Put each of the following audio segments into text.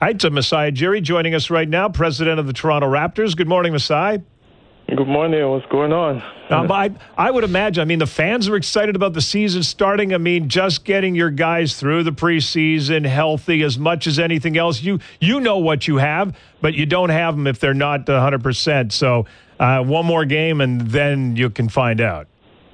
Hi, to Masai Ujiri joining us right now, president of the Toronto Raptors. Good morning, Masai. Good morning. What's going on? I would imagine, the fans are excited about the season starting. Just getting your guys through the preseason healthy as much as anything else. You know what you have, but you don't have them if they're not 100%. So one more game, and then you can find out.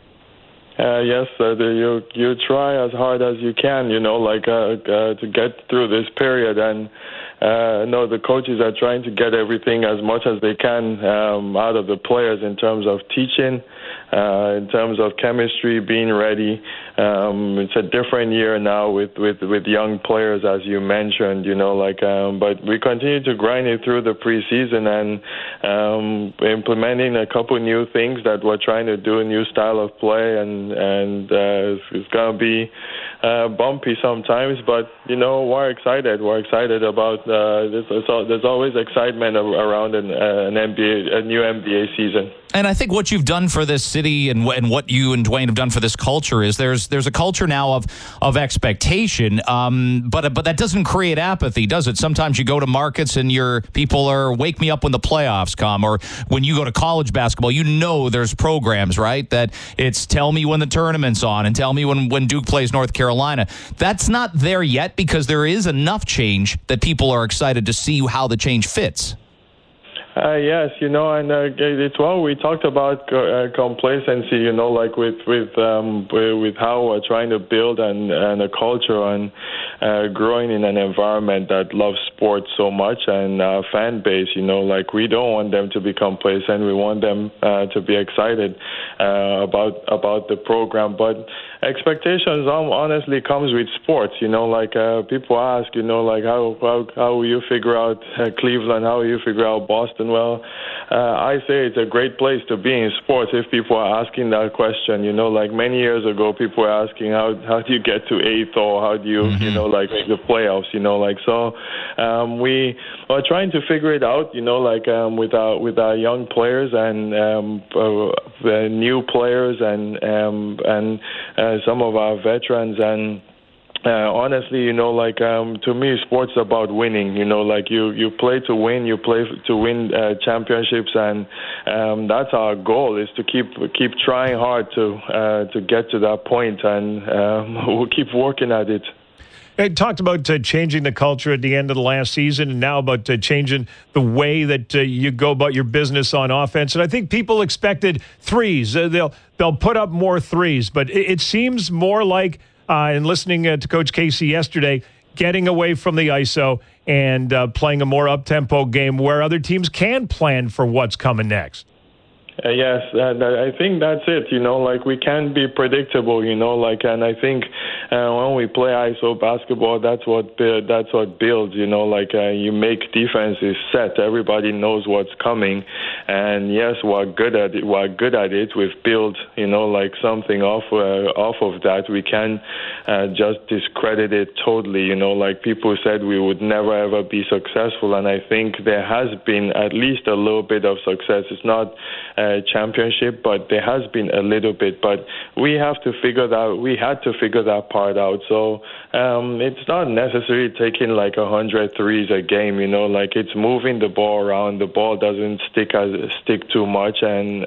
Yes, you try as hard as you can, to get through this period. And the coaches are trying to get everything as much as they can out of the players in terms of teaching, in terms of chemistry, being ready. It's a different year now with young players, as you mentioned, but we continue to grind it through the preseason and implementing a couple new things that we're trying to do, a new style of play, and it's going to be bumpy sometimes, but we're excited. We're excited about this. There's always excitement around an NBA, a new NBA season. And I think what you've done for this city and what you and Dwayne have done for this culture is there's a culture now of expectation, but that doesn't create apathy, does it? Sometimes you go to markets and your people are wake me up when the playoffs come, or when you go to college basketball, there's programs, right? That it's tell me when the tournament's on and tell me when Duke plays North Carolina. That's not there yet because there is enough change that people are excited to see how the change fits. Yes, and it's what we talked about complacency, with how we're trying to build and a culture and growing in an environment that loves sports so much, and our fan base, we don't want them to be complacent. We want them to be excited about the program. But expectations honestly comes with sports, people ask, how will you figure out Cleveland? How will you figure out Boston? Well, I say it's a great place to be in sports if people are asking that question. Many years ago, people were asking how do you get to eighth, or how do you, make the playoffs, So we are trying to figure it out, with our young players and new players and some of our veterans. And honestly, to me, sports is about winning. You play to win, you play to win championships, and that's our goal, is to keep trying hard to get to that point, and we'll keep working at it. I talked about changing the culture at the end of the last season, and now about changing the way that you go about your business on offense. And I think people expected threes. They'll put up more threes, but it seems more like, in listening to Coach Casey yesterday, getting away from the ISO and playing a more up-tempo game where other teams can plan for what's coming next. Yes, I think that's it. We can be predictable. And I think when we play ISO basketball, that's what builds. You make defenses set. Everybody knows what's coming, and yes, we're good at it. We've built, something off of that. We can just discredit it totally. People said we would never ever be successful, and I think there has been at least a little bit of success. It's not championship, but there has been a little bit. But we had to figure that part out. So it's not necessarily taking 100 threes a game. It's moving the ball around. The ball doesn't stick too much, and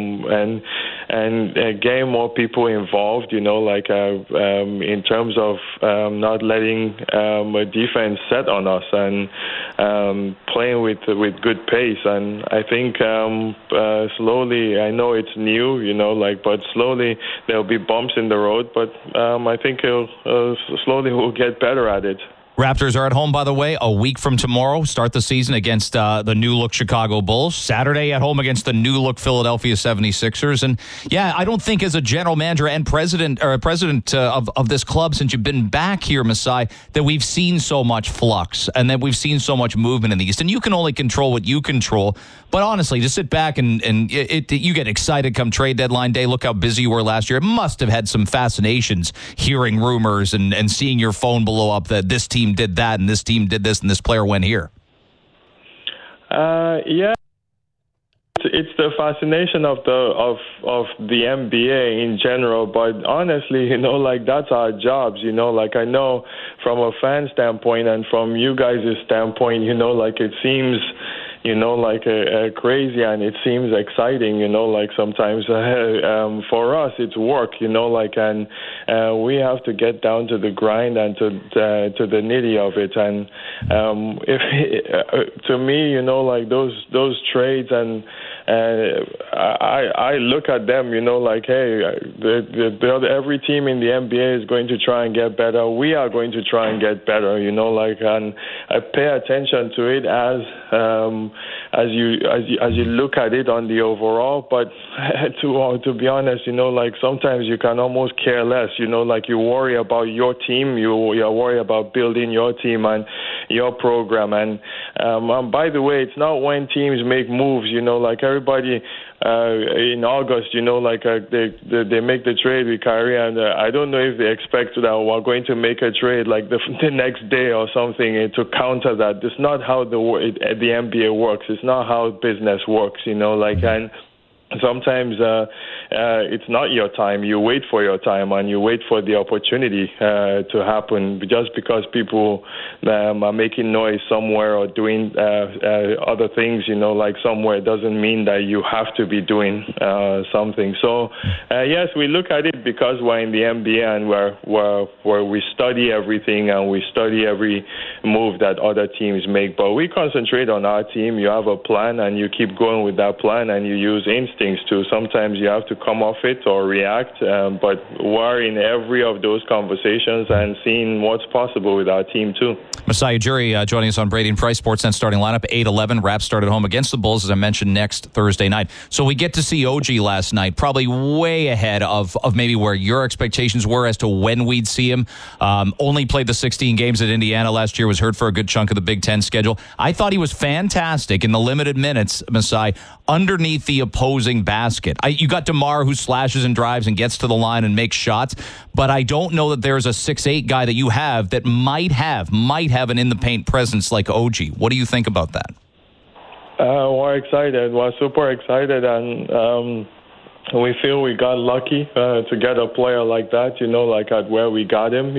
getting more people involved. In terms of not letting a defense set on us, and playing with good pace. And I think slowly, I know it's new, but slowly there'll be bumps in the road, but I think slowly we'll get better at it. Raptors are at home, by the way, a week from tomorrow. Start the season against the new-look Chicago Bulls. Saturday at home against the new-look Philadelphia 76ers. And, yeah, I don't think as a general manager and president of this club, since you've been back here, Masai, that we've seen so much flux and that we've seen so much movement in the East. And you can only control what you control. But honestly, to sit back and you get excited come trade deadline day. Look how busy you were last year. It must have had some fascinations hearing rumors and seeing your phone blow up that this team did that and this team did this and this player went here. Yeah. it's the fascination of the NBA in general, but honestly, like that's our jobs, like I know from a fan standpoint and from you guys' standpoint, like it seems like crazy, and it seems exciting, like sometimes for us it's work, like, and we have to get down to the grind and to the nitty of it, and if to me, like those trades, and I look at them, like, hey, every team in the NBA is going to try and get better. We are going to try and get better, like, and I pay attention to it as you look at it on the overall. But to be honest, like sometimes you can almost care less, like you worry about your team, you worry about building your team and your program. And by the way, it's not when teams make moves, like everybody in August, like they make the trade with Kyrie, and I don't know if they expect that we're going to make a trade like the next day or something to counter that. It's not how the NBA works. It's not how business works, like, and sometimes it's not your time. You wait for your time, and you wait for the opportunity to happen. Just because people are making noise somewhere or doing other things, like somewhere, doesn't mean that you have to be doing something. So yes, we look at it because we're in the NBA and where we study everything and we study every move that other teams make. But we concentrate on our team. You have a plan, and you keep going with that plan, and you use instincts too. Sometimes you have to come off it or react, but we're in every of those conversations and seeing what's possible with our team too. Masai Ujiri joining us on Brady and Price Sportsnet starting lineup 8-11. Raps started home against the Bulls, as I mentioned, next Thursday night. So we get to see OG last night, probably way ahead of maybe where your expectations were as to when we'd see him. Only played the 16 games at Indiana last year, was hurt for a good chunk of the Big Ten schedule. I thought he was fantastic in the limited minutes, Masai, underneath the opposing basket. You got DeMar, who slashes and drives and gets to the line and makes shots, but I don't know that there's a 6'8" guy that you have that might have an in-the-paint presence like OG. What do you think about that? We're excited. We're super excited, and we feel we got lucky to get a player like that, like at where we got him.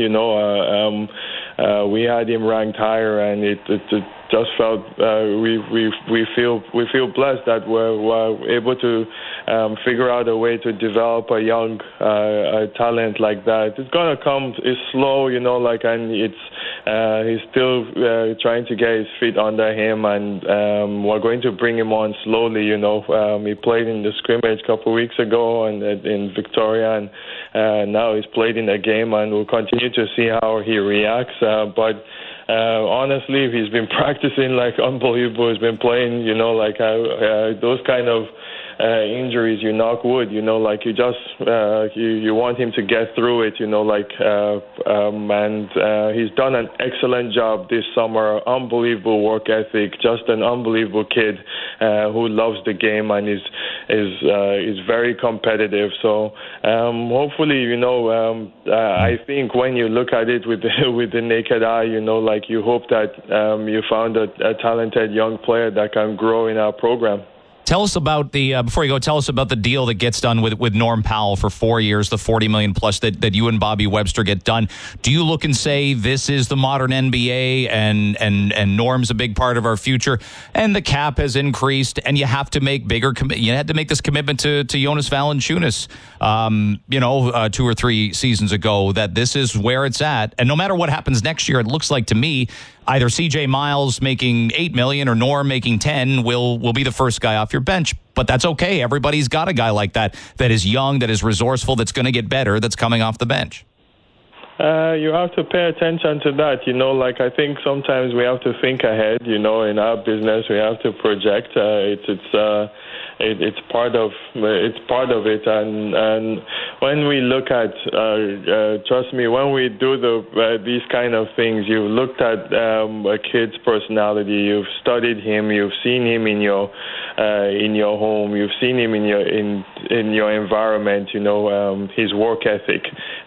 We had him ranked higher, and it just felt we feel blessed that we're able to figure out a way to develop a young talent like that. It's gonna come. It's slow, like, and he's still trying to get his feet under him, and we're going to bring him on slowly. He played in the scrimmage a couple of weeks ago and in Victoria, and now he's played in a game, and we'll continue to see how he reacts. But honestly, he's been practicing like unbelievable. He's been playing, like those kind of injuries, you knock wood, like you just you want him to get through it, and he's done an excellent job this summer. Unbelievable work ethic, just an unbelievable kid who loves the game and is very competitive. So hopefully, I think when you look at it with the naked eye, like you hope that you found a talented young player that can grow in our program. Tell us about before you go, tell us about the deal that gets done with Norm Powell for 4 years, the $40 million plus that you and Bobby Webster get done. Do you look and say this is the modern NBA and Norm's a big part of our future, and the cap has increased, and you have to make you had to make this commitment to Jonas Valanciunas, 2 or 3 seasons ago, that this is where it's at, and no matter what happens next year, it looks like to me either CJ Miles making $8 million or Norm making $10 will be the first guy off your bench. But that's okay. Everybody's got a guy like that is young, that is resourceful, that's going to get better, that's coming off the bench. You have to pay attention to that. Like I think sometimes we have to think ahead. In our business, we have to project. It's part of it, and when we look at trust me, when we do these kind of things, you've looked at a kid's personality, you've studied him, you've seen him in your home, you've seen him in your environment, his work ethic,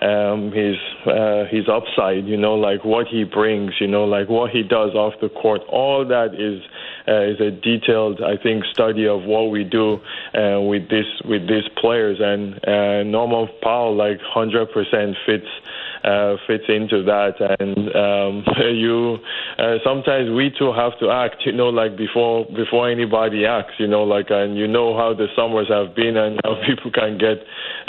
his upside, like what he brings, like what he does off the court, all that is a detailed, I think, study of what we do with these players, and Norman Powell 100% fits into that, and you sometimes we too have to act, before anybody acts, and how the summers have been and how people can get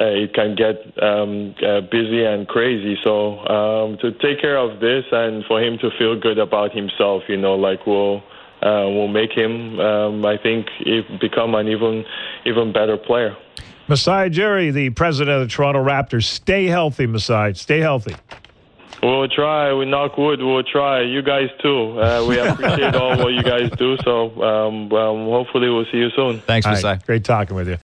busy and crazy. So to take care of this and for him to feel good about himself, will make him, I think, become an even better player. Masai Ujiri, the president of the Toronto Raptors. Stay healthy, Masai. Stay healthy. We'll try. We knock wood. We'll try. You guys too. We appreciate all what you guys do. So hopefully we'll see you soon. Thanks, Masai. Great talking with you.